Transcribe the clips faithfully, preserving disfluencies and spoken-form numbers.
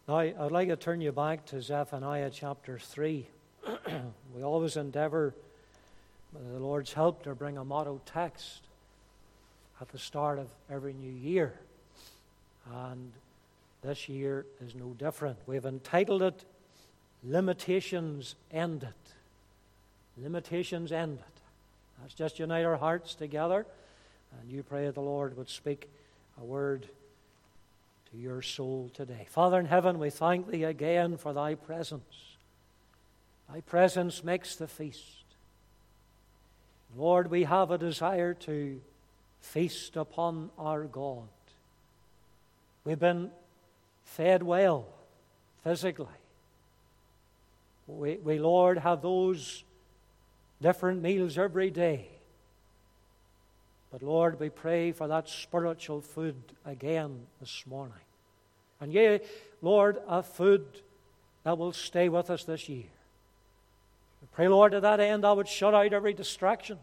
Now, I'd like to turn you back to Zephaniah chapter three. We always endeavor, with the Lord's help, to bring a motto text at the start of every new year. And this year is no different. We've entitled it, Limitations Ended. Limitations Ended. Let's just unite our hearts together, and you pray that the Lord would speak a word to your soul today. Father in heaven, we thank Thee again for Thy presence. Thy presence makes the feast. Lord, we have a desire to feast upon our God. We've been fed well physically. We, we, Lord, have those different meals every day. But Lord, we pray for that spiritual food again this morning. And yea, Lord, a food that will stay with us this year. We pray, Lord, to that end I would shut out every distraction.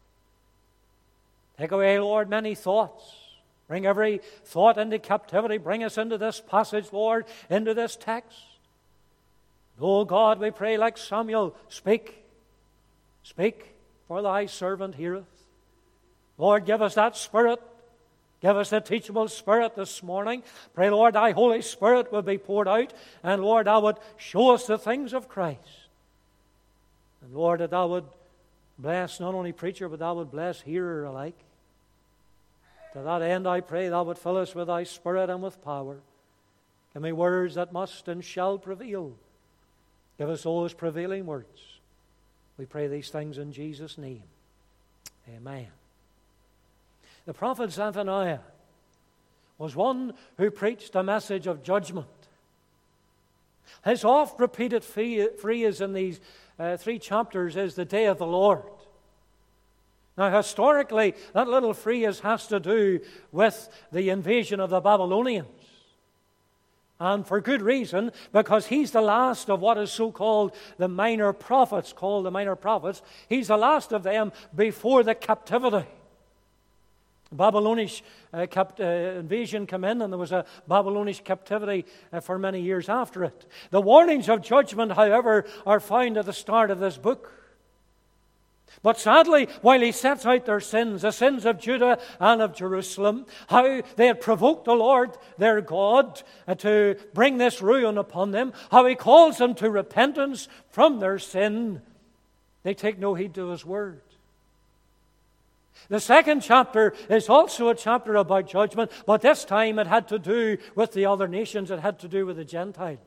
Take away, Lord, many thoughts. Bring every thought into captivity. Bring us into this passage, Lord, into this text. Oh God, we pray like Samuel, speak. Speak, for Thy servant heareth. Lord, give us that spirit. Give us the teachable spirit this morning. Pray, Lord, Thy Holy Spirit will be poured out. And Lord, Thou would show us the things of Christ. And Lord, that Thou would bless not only preacher, but Thou would bless hearer alike. To that end, I pray Thou would fill us with Thy Spirit and with power. Give me words that must and shall prevail. Give us those prevailing words. We pray these things in Jesus' name. Amen. The prophet Zephaniah was one who preached a message of judgment. His oft-repeated phrase in these uh, three chapters is the day of the Lord. Now, historically, that little phrase has to do with the invasion of the Babylonians. And for good reason, because he's the last of what is so-called the minor prophets, called the minor prophets. He's the last of them before the captivity. Babylonish uh, cap- uh, invasion came in, and there was a Babylonish captivity uh, for many years after it. The warnings of judgment, however, are found at the start of this book. But sadly, while he sets out their sins, the sins of Judah and of Jerusalem, how they had provoked the Lord, their God, uh, to bring this ruin upon them, how He calls them to repentance from their sin, they take no heed to His word. The second chapter is also a chapter about judgment, but this time it had to do with the other nations. It had to do with the Gentiles.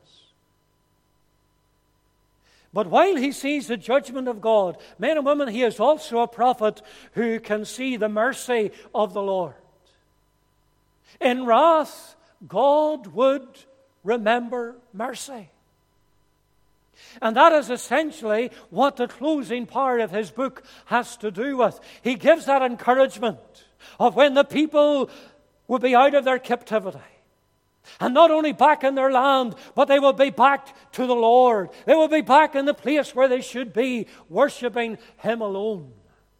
But while he sees the judgment of God, men and women, he is also a prophet who can see the mercy of the Lord. In wrath, God would remember mercy. And that is essentially what the closing part of his book has to do with. He gives that encouragement of when the people will be out of their captivity. And not only back in their land, but they will be back to the Lord. They will be back in the place where they should be, worshiping Him alone.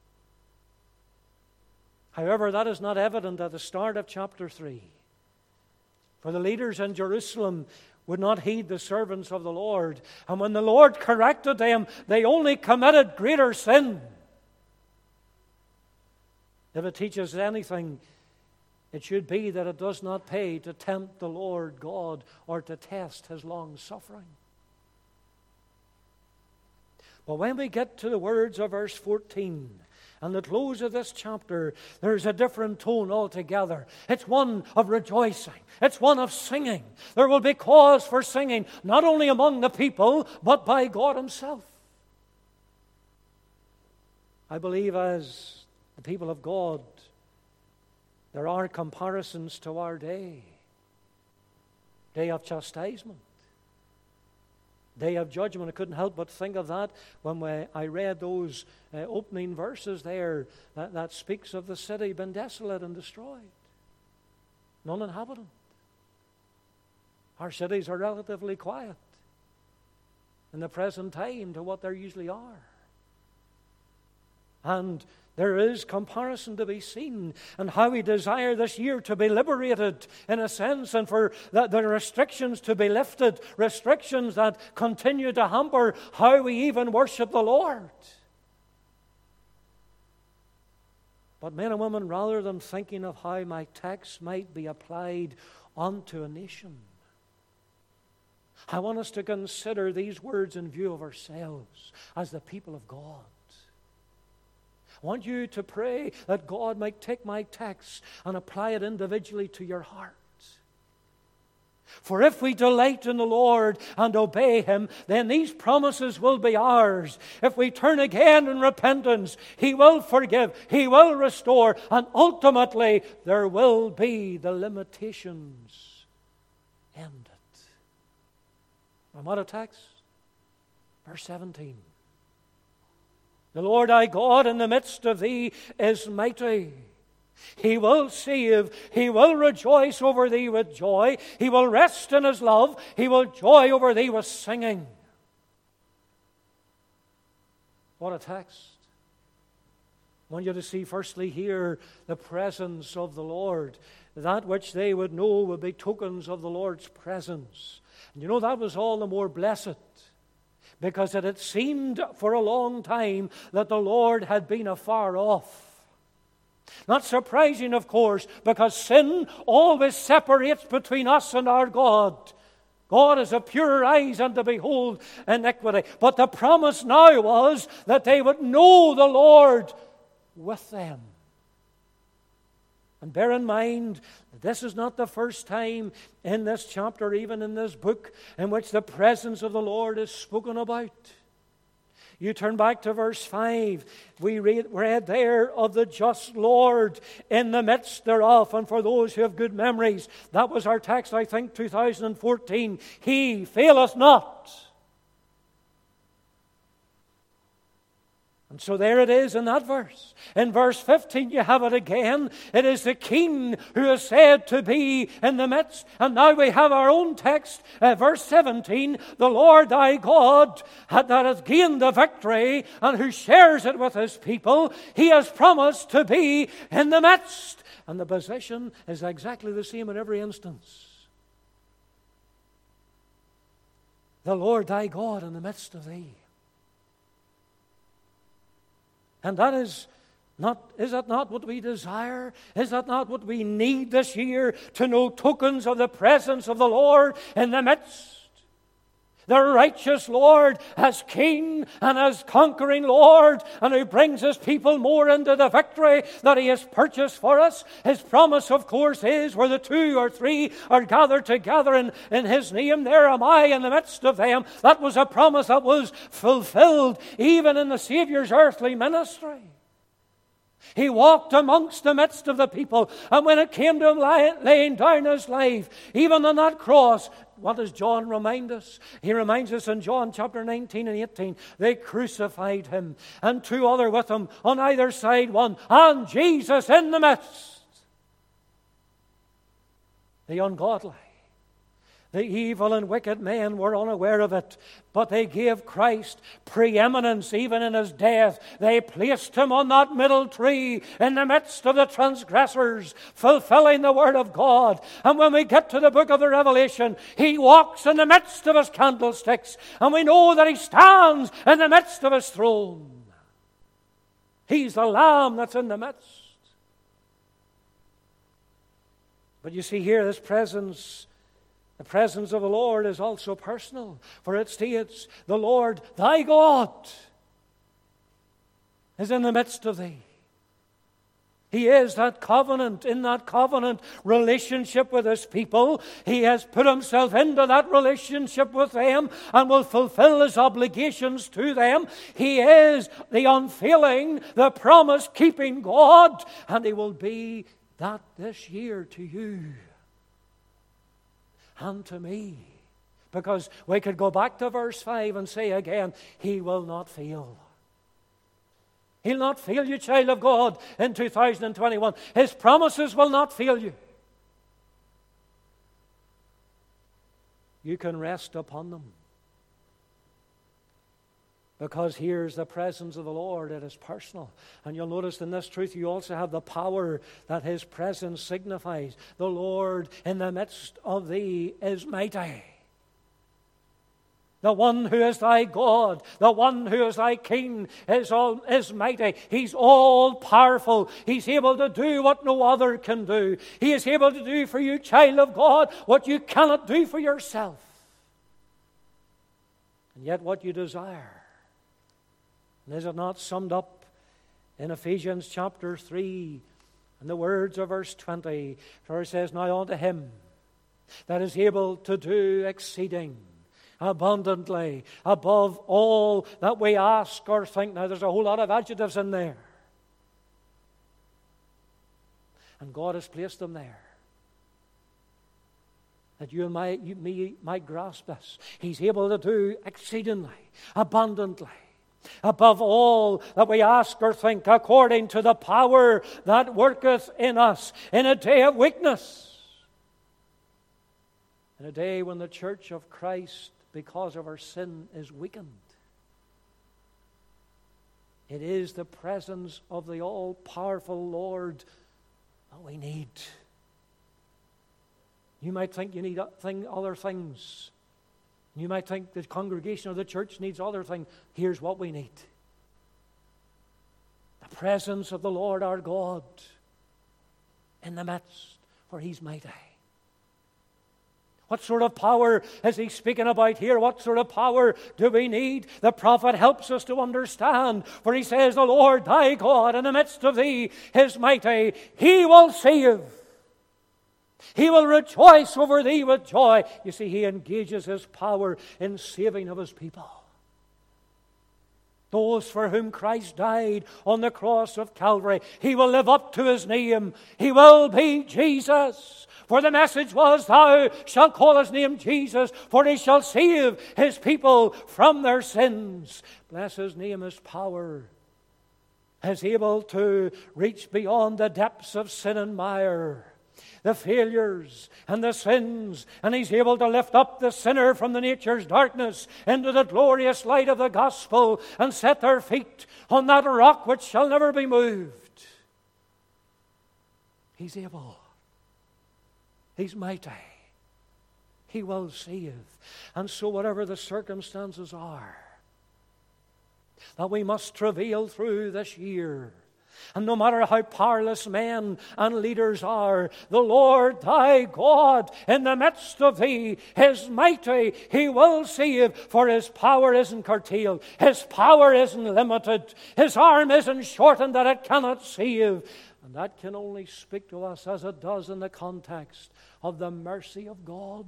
However, that is not evident at the start of chapter three. For the leaders in Jerusalem would not heed the servants of the Lord. And when the Lord corrected them, they only committed greater sin. If it teaches anything, it should be that it does not pay to tempt the Lord God or to test His long suffering. But when we get to the words of verse fourteen and the close of this chapter, there's a different tone altogether. It's one of rejoicing. It's one of singing. There will be cause for singing, not only among the people, but by God Himself. I believe as the people of God, there are comparisons to our day. Day of chastisement. Day of judgment. I couldn't help but think of that when we, I read those uh, opening verses there that, that speaks of the city being desolate and destroyed. None inhabitant. Our cities are relatively quiet in the present time to what they usually are. And there is comparison to be seen, and how we desire this year to be liberated in a sense, and for the, the restrictions to be lifted, restrictions that continue to hamper how we even worship the Lord. But men and women, rather than thinking of how my text might be applied unto a nation, I want us to consider these words in view of ourselves as the people of God. I want you to pray that God might take my text and apply it individually to your heart. For if we delight in the Lord and obey Him, then these promises will be ours. If we turn again in repentance, He will forgive, He will restore, and ultimately there will be the limitations ended. And what a text? Verse seventeen. The Lord thy God in the midst of thee is mighty. He will save. He will rejoice over thee with joy. He will rest in His love. He will joy over thee with singing. What a text. I want you to see firstly here the presence of the Lord. That which they would know would be tokens of the Lord's presence. And you know, that was all the more blessed, because it had seemed for a long time that the Lord had been afar off. Not surprising, of course, because sin always separates between us and our God. God is of purer eyes and to behold iniquity. But the promise now was that they would know the Lord with them. And bear in mind that this is not the first time in this chapter, even in this book, in which the presence of the Lord is spoken about. You turn back to verse five. We read, read there of the just Lord in the midst thereof. And for those who have good memories, that was our text, I think, two thousand fourteen. He faileth not. And so there it is in that verse. In verse fifteen you have it again. It is the King who is said to be in the midst. And now we have our own text, uh, verse seventeen. The Lord thy God that hath gained the victory and who shares it with His people, He has promised to be in the midst. And the position is exactly the same in every instance. The Lord thy God in the midst of thee. And that is not, is that not what we desire? Is that not what we need this year, to know tokens of the presence of the Lord in the midst? The righteous Lord as King and as conquering Lord, and who brings His people more into the victory that He has purchased for us. His promise, of course, is where the two or three are gathered together in, in His name, there am I in the midst of them. That was a promise that was fulfilled even in the Savior's earthly ministry. He walked amongst the midst of the people, and when it came to Him laying down His life, even on that cross, what does John remind us? He reminds us in John chapter nineteen and eighteen, they crucified Him, and two other with Him, on either side one, and Jesus in the midst. The ungodly, the evil and wicked men were unaware of it, but they gave Christ preeminence even in His death. They placed Him on that middle tree in the midst of the transgressors, fulfilling the Word of God. And when we get to the book of the Revelation, He walks in the midst of His candlesticks, and we know that He stands in the midst of His throne. He's the Lamb that's in the midst. But you see here, this presence The presence of the Lord is also personal, for it states, the Lord thy God is in the midst of thee. He is that covenant, in that covenant relationship with His people. He has put Himself into that relationship with them and will fulfill His obligations to them. He is the unfailing, the promise-keeping God, and He will be that this year to you and to me. Because we could go back to verse five and say again, He will not fail. He'll not fail you, child of God, in two thousand twenty-one. His promises will not fail you. You can rest upon them. Because here's the presence of the Lord. It is personal. And you'll notice in this truth you also have the power that His presence signifies. The Lord in the midst of thee is mighty. The one who is thy God, the one who is thy King, is, all, is mighty. He's all powerful. He's able to do what no other can do. He is able to do for you, child of God, what you cannot do for yourself. And yet what you desire. And is it not summed up in Ephesians chapter three, in the words of verse twenty, where it says, Now unto Him that is able to do exceeding abundantly above all that we ask or think. Now there's a whole lot of adjectives in there. And God has placed them there. That you and my, you, me might grasp this. He's able to do exceedingly, abundantly, above all that we ask or think, according to the power that worketh in us in a day of weakness. In a day when the church of Christ, because of our sin, is weakened. It is the presence of the all-powerful Lord that we need. You might think you need other things. You might think the congregation or the church needs other things. Here's what we need. The presence of the Lord our God in the midst, for He's mighty. What sort of power is he speaking about here? What sort of power do we need? The prophet helps us to understand. For he says, The Lord thy God in the midst of thee is mighty. He will save. He will rejoice over thee with joy. You see, he engages his power in saving of his people. Those for whom Christ died on the cross of Calvary. He will live up to his name. He will be Jesus. For the message was, Thou shalt call his name Jesus, for he shall save his people from their sins. Bless his name, his power is able to reach beyond the depths of sin and mire, the failures and the sins, and he's able to lift up the sinner from the nature's darkness into the glorious light of the gospel and set their feet on that rock which shall never be moved. He's able. He's mighty. He will save. And so whatever the circumstances are that we must travail through this year, and no matter how powerless men and leaders are, the Lord thy God in the midst of thee is mighty. He will save, for his power isn't curtailed. His power isn't limited. His arm isn't shortened that it cannot save. And that can only speak to us as it does in the context of the mercy of God.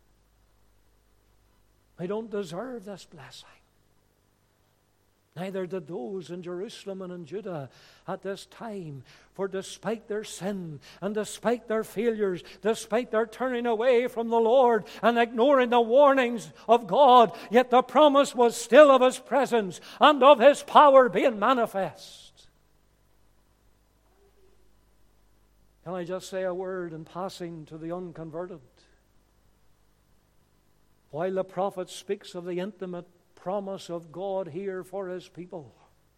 We don't deserve this blessing. Neither did those in Jerusalem and in Judah at this time. For despite their sin and despite their failures, despite their turning away from the Lord and ignoring the warnings of God, yet the promise was still of his presence and of his power being manifest. Can I just say a word in passing to the unconverted? While the prophet speaks of the intimate promise of God here for his people,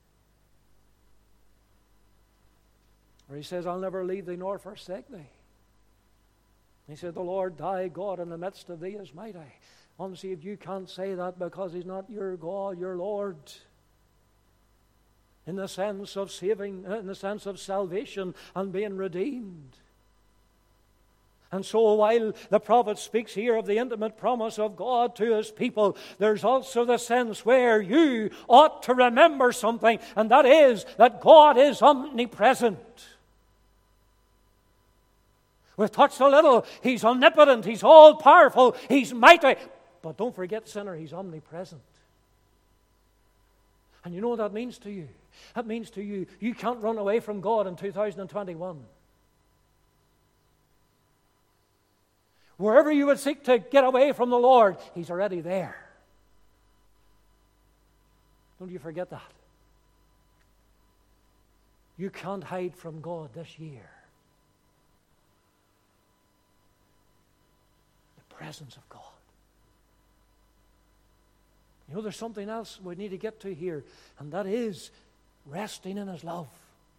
where he says, I'll never leave thee nor forsake thee. He said, the Lord thy God in the midst of thee is mighty. Unsaved, you can't say that because he's not your God, your Lord. In the sense of saving, in the sense of salvation and being redeemed. And so while the prophet speaks here of the intimate promise of God to his people, there's also the sense where you ought to remember something, and that is that God is omnipresent. We've touched a little. He's omnipotent. He's all-powerful. He's mighty. But don't forget, sinner, he's omnipresent. And you know what that means to you? That means to you, you can't run away from God in two thousand twenty-one. Wherever you would seek to get away from the Lord, he's already there. Don't you forget that. You can't hide from God this year. The presence of God. You No, there's something else we need to get to here, and that is resting in His love.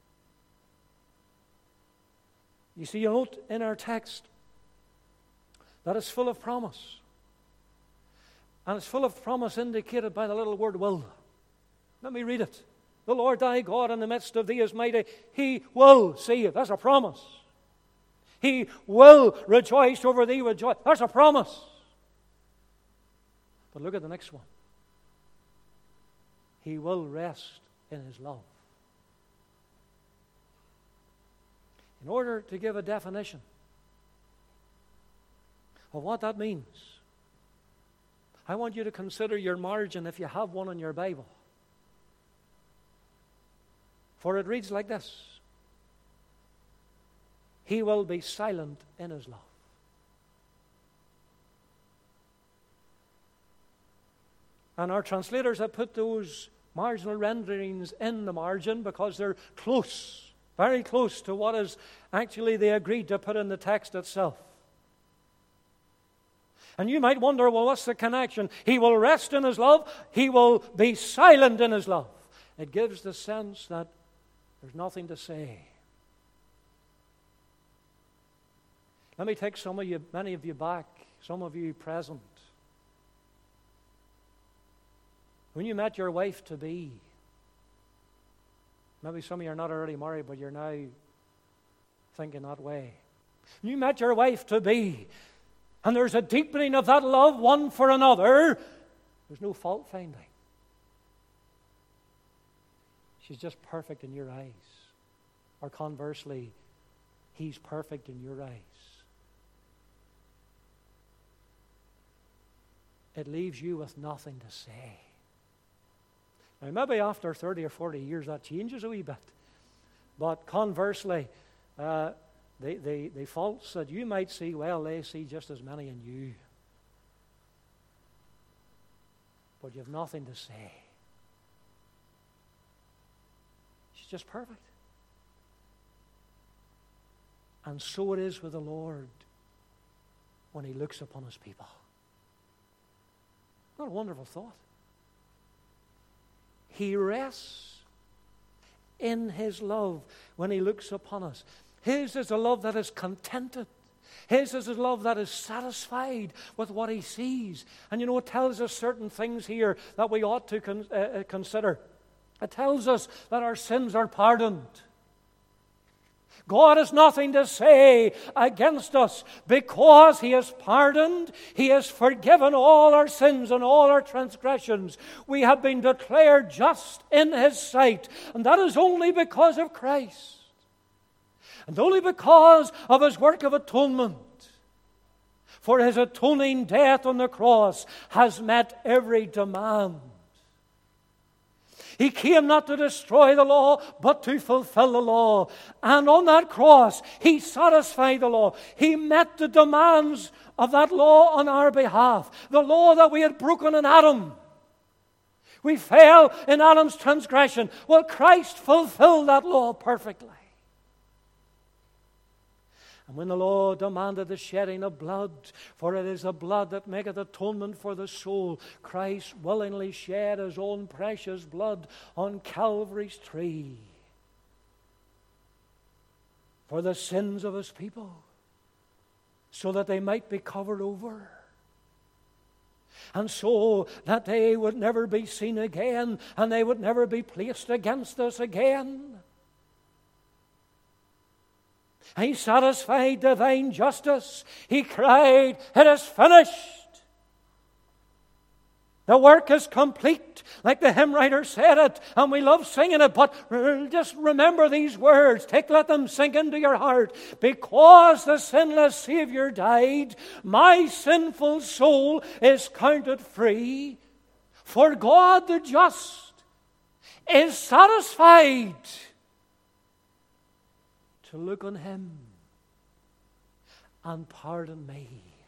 You see, you note in our text that it's full of promise. And it's full of promise indicated by the little word will. Let me read it. The Lord thy God in the midst of thee is mighty. He will see you. That's a promise. He will rejoice over thee with joy. That's a promise. But look at the next one. He will rest in His love. In order to give a definition of what that means, I want you to consider your margin if you have one in your Bible. For it reads like this: He will be silent in His love. And our translators have put those marginal renderings in the margin because they're close, very close to what is actually they agreed to put in the text itself. And you might wonder, well, what's the connection? He will rest in His love. He will be silent in His love. It gives the sense that there's nothing to say. Let me take some of you, many of you back, some of you present. When you met your wife-to-be, maybe some of you are not already married, but you're now thinking that way. When you met your wife-to-be, and there's a deepening of that love one for another, there's no fault finding. She's just perfect in your eyes. Or conversely, he's perfect in your eyes. It leaves you with nothing to say. Now, maybe after thirty or forty years that changes a wee bit. But conversely, uh, the, the, the faults that you might see, well, they see just as many in you. But you have nothing to say. She's just perfect. And so it is with the Lord when He looks upon His people. What a wonderful thought. He rests in His love when He looks upon us. His is a love that is contented. His is a love that is satisfied with what He sees. And you know, it tells us certain things here that we ought to con- uh, consider. It tells us that our sins are pardoned. God has nothing to say against us because He has pardoned, He has forgiven all our sins and all our transgressions. We have been declared just in His sight, and that is only because of Christ, and only because of His work of atonement. For His atoning death on the cross has met every demand. He came not to destroy the law, but to fulfill the law. And on that cross, He satisfied the law. He met the demands of that law on our behalf. The law that we had broken in Adam. We fell in Adam's transgression. Well, Christ fulfilled that law perfectly. And when the law demanded the shedding of blood, for it is the blood that maketh atonement for the soul, Christ willingly shed His own precious blood on Calvary's tree for the sins of His people, so that they might be covered over, and so that they would never be seen again, and they would never be placed against us again. He satisfied divine justice. He cried, "It is finished." The work is complete, like the hymn writer said it, and we love singing it, but just remember these words. Take, let them sink into your heart. Because the sinless Savior died, my sinful soul is counted free. For God the just is satisfied to look on Him and pardon me.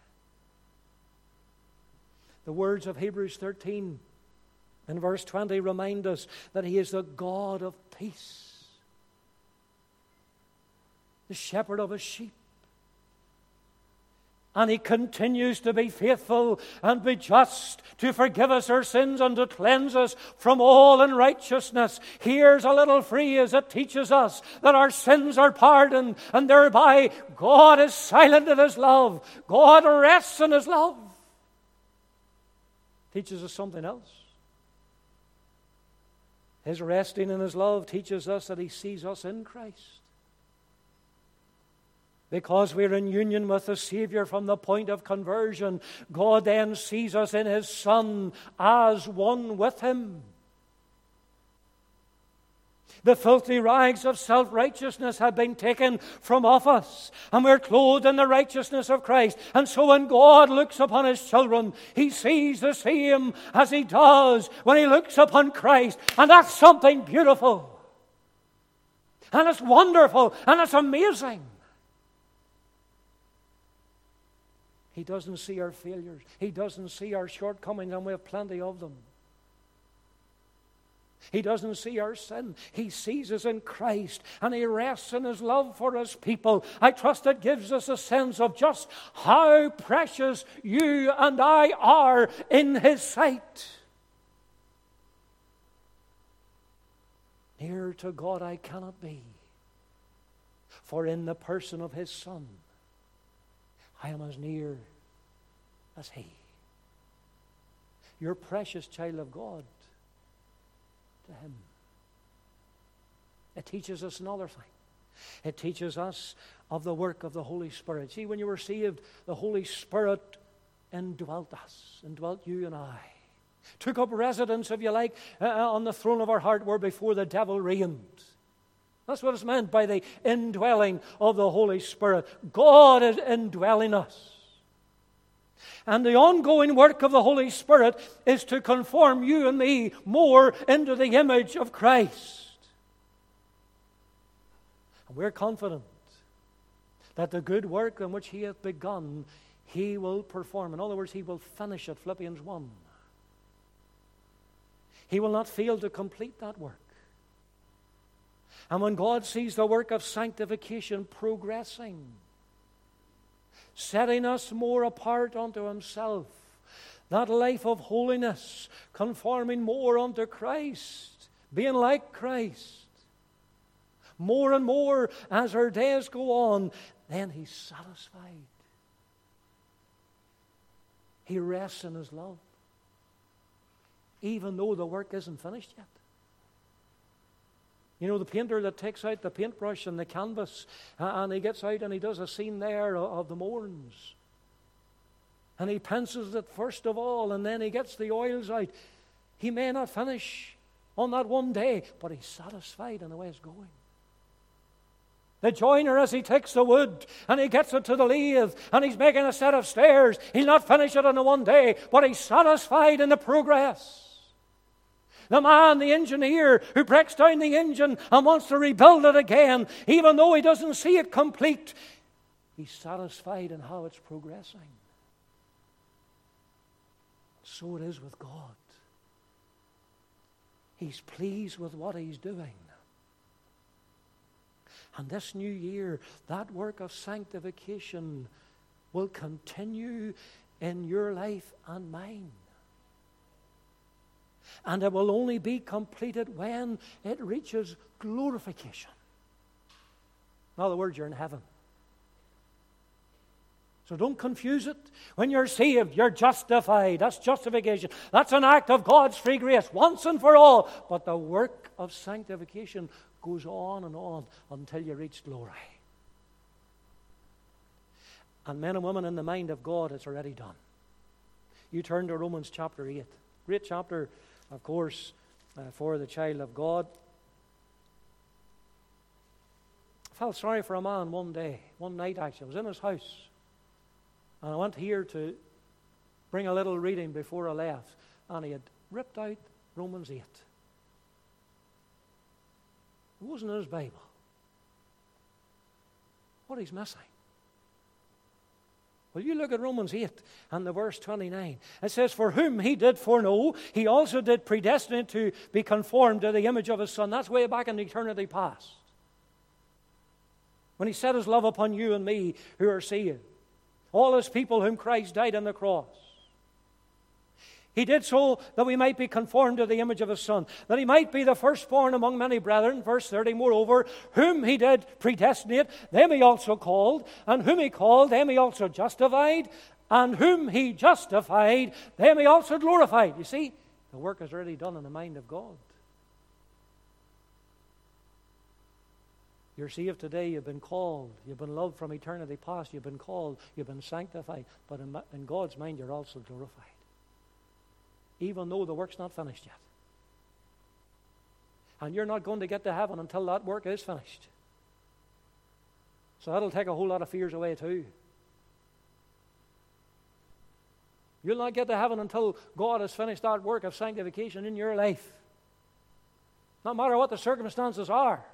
The words of Hebrews thirteen in verse twenty remind us that He is the God of peace, the shepherd of His sheep. And He continues to be faithful and be just to forgive us our sins and to cleanse us from all unrighteousness. Here's a little phrase that teaches us that our sins are pardoned, and thereby God is silent in His love. God rests in His love. Teaches us something else. His resting in His love teaches us that He sees us in Christ. Because we're in union with the Savior from the point of conversion, God then sees us in His Son as one with Him. The filthy rags of self-righteousness have been taken from off us, and we're clothed in the righteousness of Christ. And so when God looks upon His children, He sees the same as He does when He looks upon Christ. And that's something beautiful. And it's wonderful, and it's amazing. He doesn't see our failures. He doesn't see our shortcomings, and we have plenty of them. He doesn't see our sin. He sees us in Christ, and He rests in His love for His people. I trust it gives us a sense of just how precious you and I are in His sight. Near to God I cannot be, for in the person of His Son I am as near as He. You're precious child of God to Him. It teaches us another thing. It teaches us of the work of the Holy Spirit. See, when you were saved, the Holy Spirit indwelt us, indwelt you and I. Took up residence, if you like, uh, on the throne of our heart where before the devil reigned. That's what is meant by the indwelling of the Holy Spirit. God is indwelling us. And the ongoing work of the Holy Spirit is to conform you and me more into the image of Christ. And we're confident that the good work in which He hath begun, He will perform. In other words, He will finish it, Philippians one. He will not fail to complete that work. And when God sees the work of sanctification progressing, setting us more apart unto Himself, that life of holiness, conforming more unto Christ, being like Christ, more and more as our days go on, then He's satisfied. He rests in His love, even though the work isn't finished yet. You know, the painter that takes out the paintbrush and the canvas, uh, and he gets out and he does a scene there of, of the mourns. And he pencils it first of all, and then he gets the oils out. He may not finish on that one day, but he's satisfied in the way it's going. The joiner, as he takes the wood and he gets it to the lathe and he's making a set of stairs, he'll not finish it in a one day, but he's satisfied in the progress. The man, the engineer, who breaks down the engine and wants to rebuild it again, even though he doesn't see it complete, he's satisfied in how it's progressing. So it is with God. He's pleased with what He's doing. And this new year, that work of sanctification will continue in your life and mine. And it will only be completed when it reaches glorification. In other words, you're in heaven. So don't confuse it. When you're saved, you're justified. That's justification. That's an act of God's free grace, once and for all. But the work of sanctification goes on and on until you reach glory. And men and women, in the mind of God, it's already done. You turn to Romans chapter eight. Great chapter, of course, uh, for the child of God. I felt sorry for a man one day, one night actually. I was in his house. And I went here to bring a little reading before I left. And he had ripped out Romans eight. It wasn't in his Bible. What he's missing. Well, you look at Romans eight and the verse twenty-nine. It says, "For whom He did foreknow, He also did predestinate to be conformed to the image of His Son." That's way back in eternity past. When He set His love upon you and me who are saved. all His people whom Christ died on the cross. He did so that we might be conformed to the image of His Son, that He might be the firstborn among many brethren. Verse thirty, moreover, whom He did predestinate, them He also called, and whom He called, them He also justified, and whom He justified, them He also glorified. You see, the work is already done in the mind of God. You're saved today, you've been called, you've been loved from eternity past, you've been called, you've been sanctified, but in, in God's mind you're also glorified, even though the work's not finished yet. And you're not going to get to heaven until that work is finished. So that'll take a whole lot of fears away too. You'll not get to heaven until God has finished that work of sanctification in your life. No matter what the circumstances are.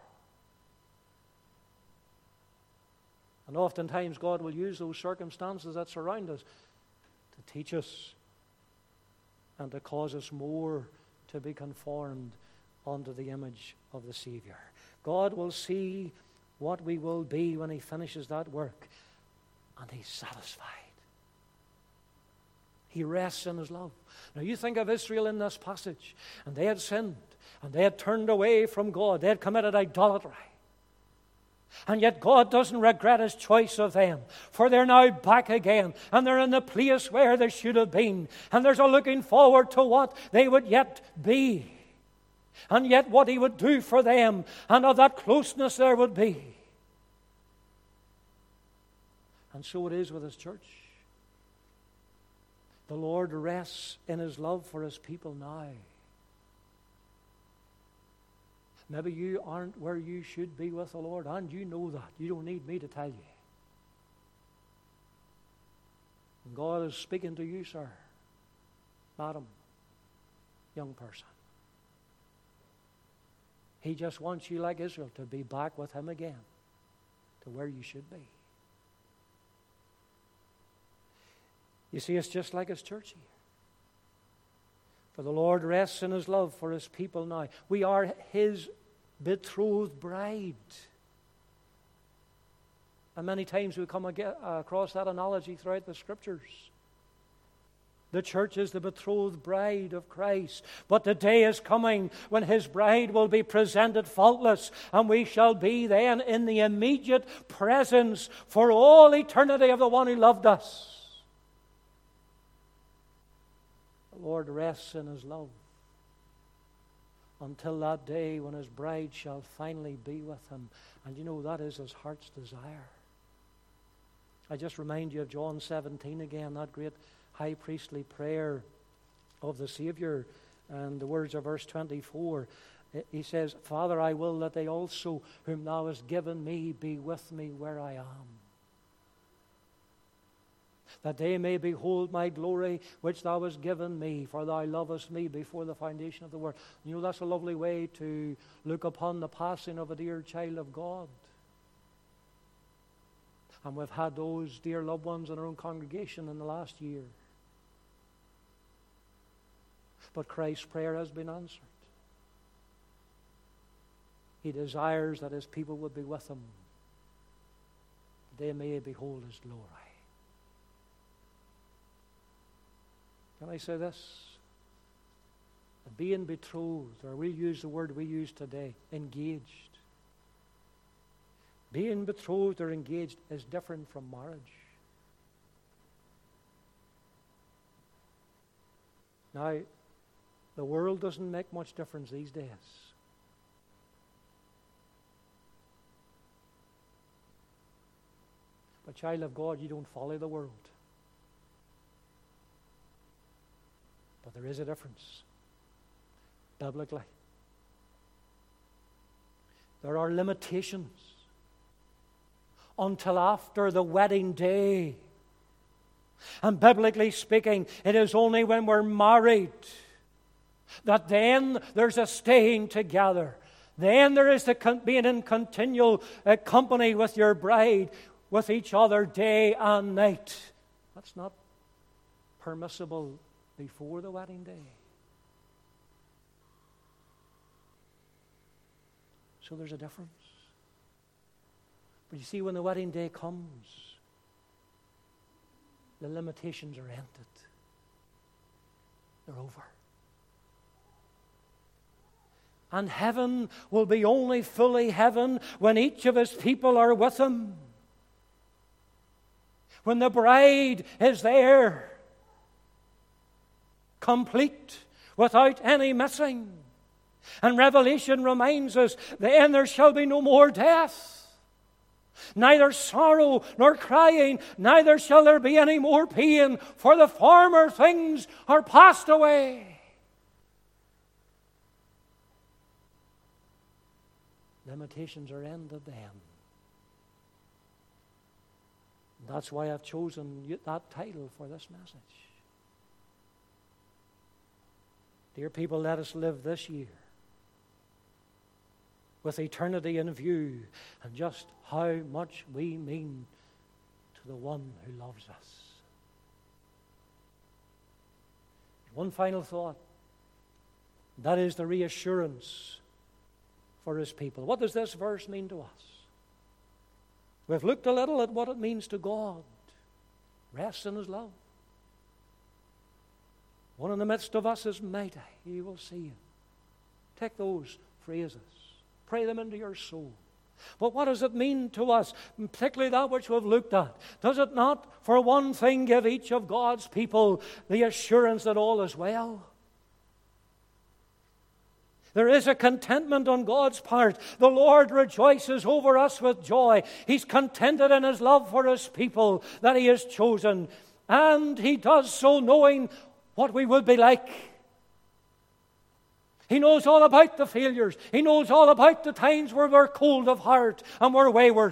And oftentimes God will use those circumstances that surround us to teach us and to cause us more to be conformed unto the image of the Savior. God will see what we will be when He finishes that work, and He's satisfied. He rests in His love. Now you think of Israel in this passage, and they had sinned, and they had turned away from God. They had committed idolatry. And yet God doesn't regret His choice of them, for they're now back again, and they're in the place where they should have been, and there's a looking forward to what they would yet be, and yet what He would do for them, and of that closeness there would be. And so it is with His church. The Lord rests in His love for His people now. Maybe you aren't where you should be with the Lord, and you know that. You don't need me to tell you. And God is speaking to you, sir, madam, young person. He just wants you, like Israel, to be back with Him again, to where you should be. You see, it's just like His church here. For the Lord rests in His love for His people now. We are His betrothed bride. And many times we come across that analogy throughout the Scriptures. The church is the betrothed bride of Christ. But the day is coming when His bride will be presented faultless, and we shall be then in the immediate presence for all eternity of the one who loved us. The Lord rests in His love until that day when His bride shall finally be with Him. And you know, that is His heart's desire. I just remind you of John seventeen again, that great high priestly prayer of the Savior, and the words of verse twenty-four. He says, Father, I will that they also, whom Thou hast given me, be with me where I am, that they may behold my glory which Thou hast given me, for Thou lovest me before the foundation of the world. You know, that's a lovely way to look upon the passing of a dear child of God. And we've had those dear loved ones in our own congregation in the last year. But Christ's prayer has been answered. He desires that His people would be with Him, that they may behold His glory. Can I say this? Being betrothed, or we'll use the word we use today, engaged. Being betrothed or engaged is different from marriage. Now, the world doesn't make much difference these days. But child of God, you don't follow the world. But there is a difference, biblically. There are limitations until after the wedding day. And biblically speaking, it is only when we're married that then there's a staying together. Then there is the con- being in continual uh, company with your bride, with each other day and night. That's not permissible before the wedding day. So there's a difference. But you see, when the wedding day comes, the limitations are ended. They're over. And heaven will be only fully heaven when each of His people are with Him. When the bride is there, complete, without any missing. And Revelation reminds us, then there shall be no more death, neither sorrow nor crying, neither shall there be any more pain, for the former things are passed away. Limitations are ended then. That's why I've chosen that title for this message. Dear people, let us live this year with eternity in view and just how much we mean to the one who loves us. One final thought. That is the reassurance for His people. What does this verse mean to us? We've looked a little at what it means to God. Rest in His love. One in the midst of us is mighty. He will see Him. Take those phrases. Pray them into your soul. But what does it mean to us, particularly that which we've looked at? Does it not, for one thing, give each of God's people the assurance that all is well? There is a contentment on God's part. The Lord rejoices over us with joy. He's contented in His love for His people that He has chosen. And He does so knowing what we would be like. He knows all about the failures. He knows all about the times where we're cold of heart and we're wayward.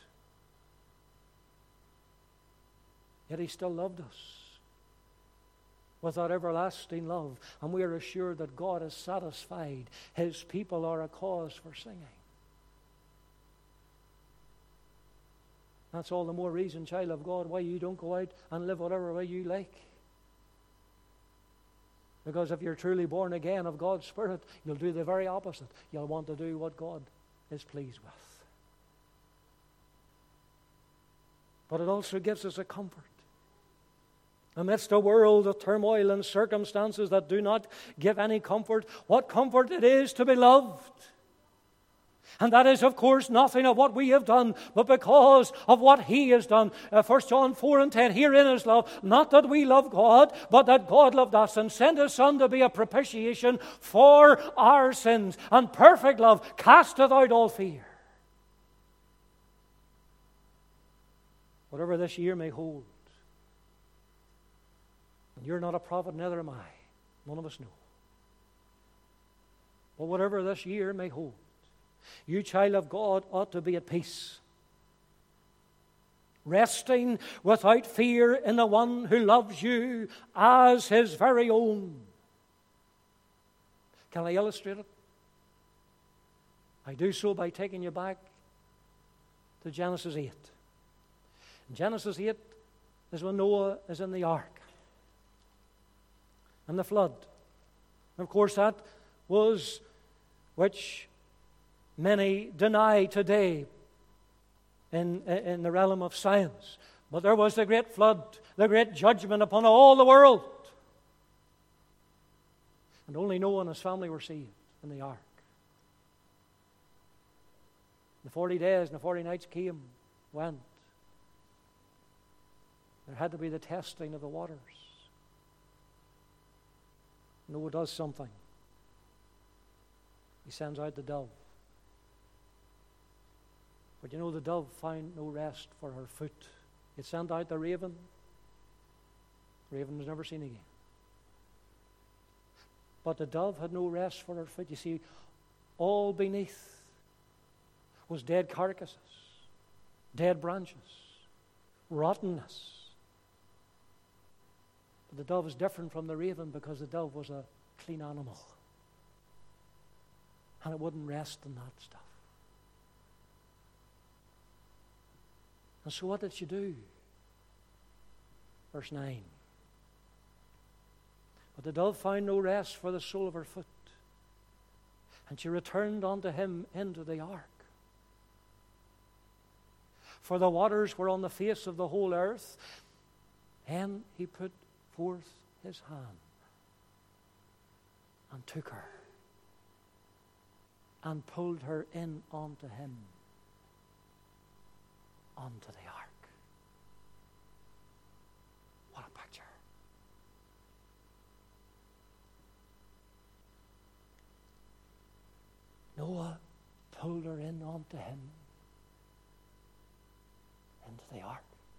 Yet He still loved us with that everlasting love. And we are assured that God is satisfied. His people are a cause for singing. That's all the more reason, child of God, why you don't go out and live whatever way you like. Because if you're truly born again of God's Spirit, you'll do the very opposite. You'll want to do what God is pleased with. But it also gives us a comfort. Amidst a world of turmoil and circumstances that do not give any comfort, what comfort it is to be loved. And that is, of course, nothing of what we have done, but because of what He has done. Uh, First John four and ten, herein is love, not that we love God, but that God loved us and sent His Son to be a propitiation for our sins. And perfect love casteth out all fear. Whatever this year may hold, and you're not a prophet, neither am I. None of us know. But whatever this year may hold, you, child of God, ought to be at peace, resting without fear in the one who loves you as His very own. Can I illustrate it? I do so by taking you back to Genesis eight. Genesis eight is when Noah is in the ark and the flood. And of course, that was which many deny today in, in the realm of science. But there was the great flood, the great judgment upon all the world. And only Noah and his family were saved in the ark. The forty days and the forty nights came, went. There had to be the testing of the waters. Noah does something. He sends out the dove. But you know, the dove found no rest for her foot. It sent out the raven. The raven was never seen again. But the dove had no rest for her foot. You see, all beneath was dead carcasses, dead branches, rottenness. But the dove is different from the raven because the dove was a clean animal. And it wouldn't rest in that stuff. And so what did she do? Verse nine. But the dove found no rest for the sole of her foot, and she returned unto him into the ark. For the waters were on the face of the whole earth, Then he put forth his hand and took her and pulled her in unto him, unto the ark. What a picture. Noah pulled her in unto him into the ark.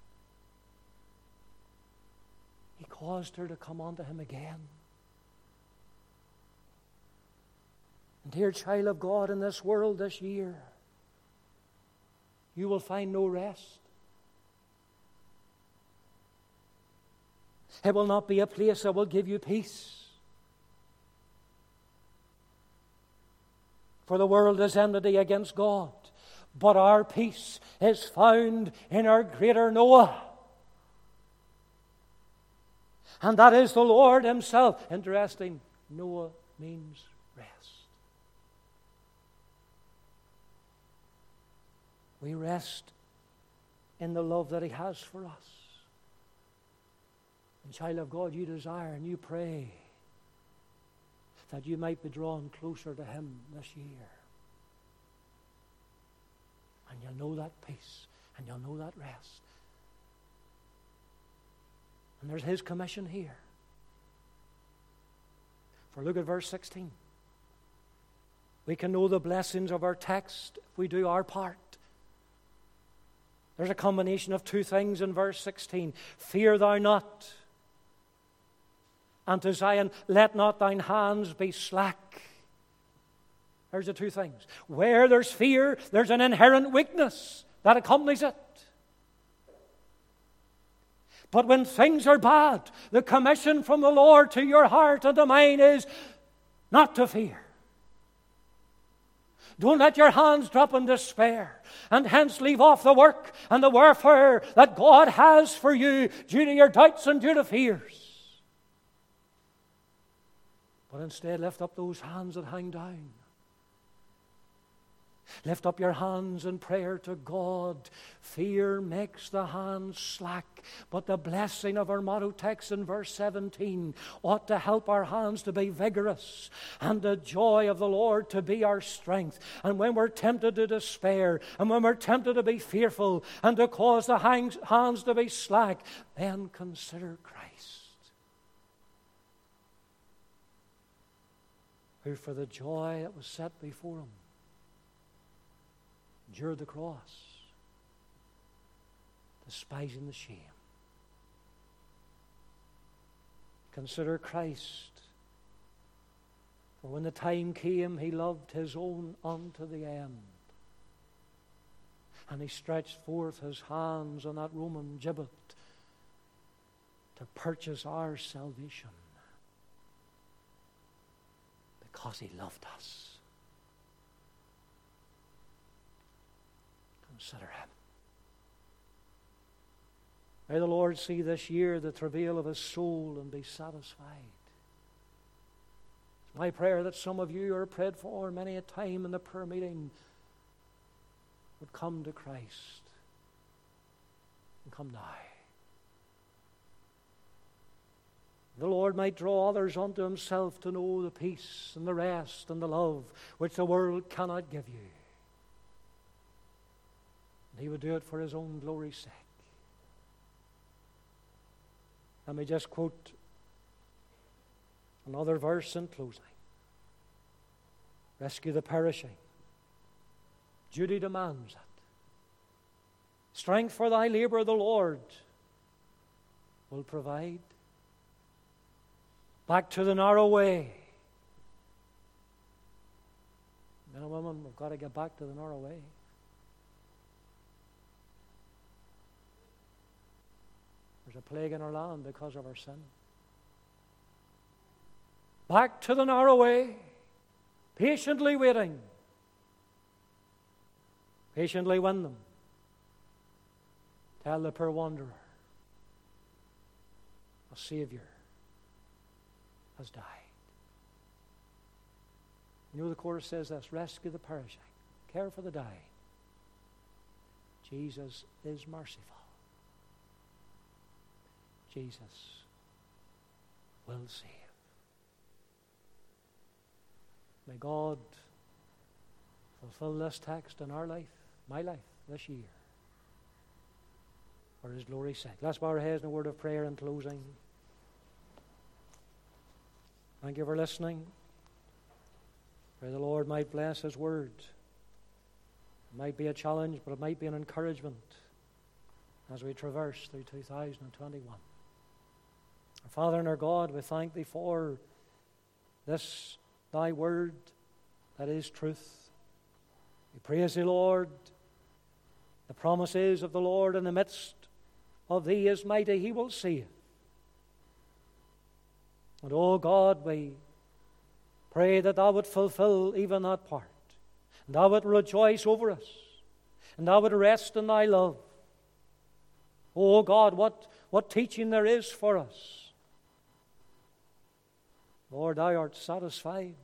He caused her to come unto him again. And dear child of God, in this world this year, you will find no rest. It will not be a place that will give you peace. For the world is enmity against God. But our peace is found in our greater Noah. And that is the Lord himself. Interesting, Noah means rest. We rest in the love that he has for us. And child of God, you desire and you pray that you might be drawn closer to him this year. And you'll know that peace, and you'll know that rest. And there's his commission here. For look at verse sixteen. We can know the blessings of our text if we do our part. There's a combination of two things in verse sixteen. Fear thou not. And to Zion, let not thine hands be slack. There's the two things. Where there's fear, there's an inherent weakness that accompanies it. But when things are bad, the commission from the Lord to your heart and to mine is not to fear. Don't let your hands drop in despair, and hence leave off the work and the warfare that God has for you due to your doubts and due to fears. But instead lift up those hands that hang down. Lift up your hands in prayer to God. Fear makes the hands slack. But the blessing of our motto text in verse seventeen ought to help our hands to be vigorous, and the joy of the Lord to be our strength. And when we're tempted to despair, and when we're tempted to be fearful, and to cause the hands to be slack, then consider Christ, who for the joy that was set before him endured the cross, despising the shame. Consider Christ, for when the time came, he loved his own unto the end. And he stretched forth his hands on that Roman gibbet to purchase our salvation, because he loved us. Consider him. May the Lord see this year the travail of his soul and be satisfied. It's my prayer that some of you are prayed for many a time in the prayer meeting would come to Christ and come now. The Lord might draw others unto himself to know the peace and the rest and the love which the world cannot give you. And he would do it for his own glory's sake. Let me just quote another verse in closing. Rescue the perishing. Duty demands it. Strength for thy labor the Lord will provide. Back to the narrow way. Men and women, we've got to get back to the narrow way. There's a plague in our land because of our sin. Back to the narrow way, patiently waiting. Patiently win them. Tell the poor wanderer, a Savior has died. You know the chorus says this: rescue the perishing, care for the dying. Jesus is merciful. Jesus will save. May God fulfill this text in our life, my life, this year, for His glory's sake. Let's bow our heads in a word of prayer in closing. Thank you for listening. Pray the Lord might bless His word. It might be a challenge, but it might be an encouragement as we traverse through two thousand twenty-one. Our Father and our God, we thank Thee for this Thy word that is truth. We praise Thee, Lord. The promises of the Lord in the midst of Thee is mighty. He will save. And, oh God, we pray that Thou would fulfill even that part. And Thou would rejoice over us. And Thou would rest in Thy love. Oh God, what, what teaching there is for us. Lord, Thou art satisfied.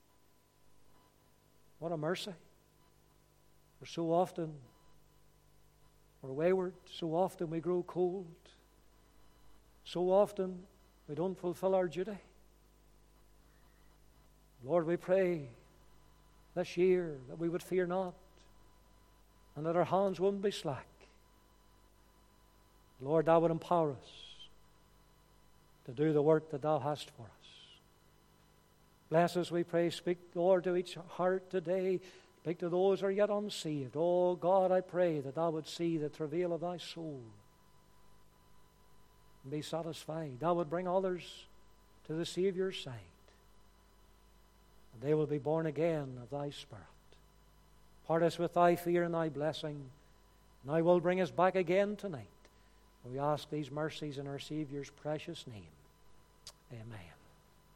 What a mercy. For so often we're wayward. So often we grow cold. So often we don't fulfill our duty. Lord, we pray this year that we would fear not and that our hands wouldn't be slack. Lord, Thou would empower us to do the work that Thou hast for us. Bless us, we pray. Speak, Lord, to each heart today. Speak to those who are yet unsaved. Oh God, I pray that Thou would see the travail of Thy soul and be satisfied. Thou would bring others to the Saviour's side. And they will be born again of Thy Spirit. Part us with Thy fear and Thy blessing. And Thou will bring us back again tonight. We ask these mercies in our Saviour's precious name. Amen.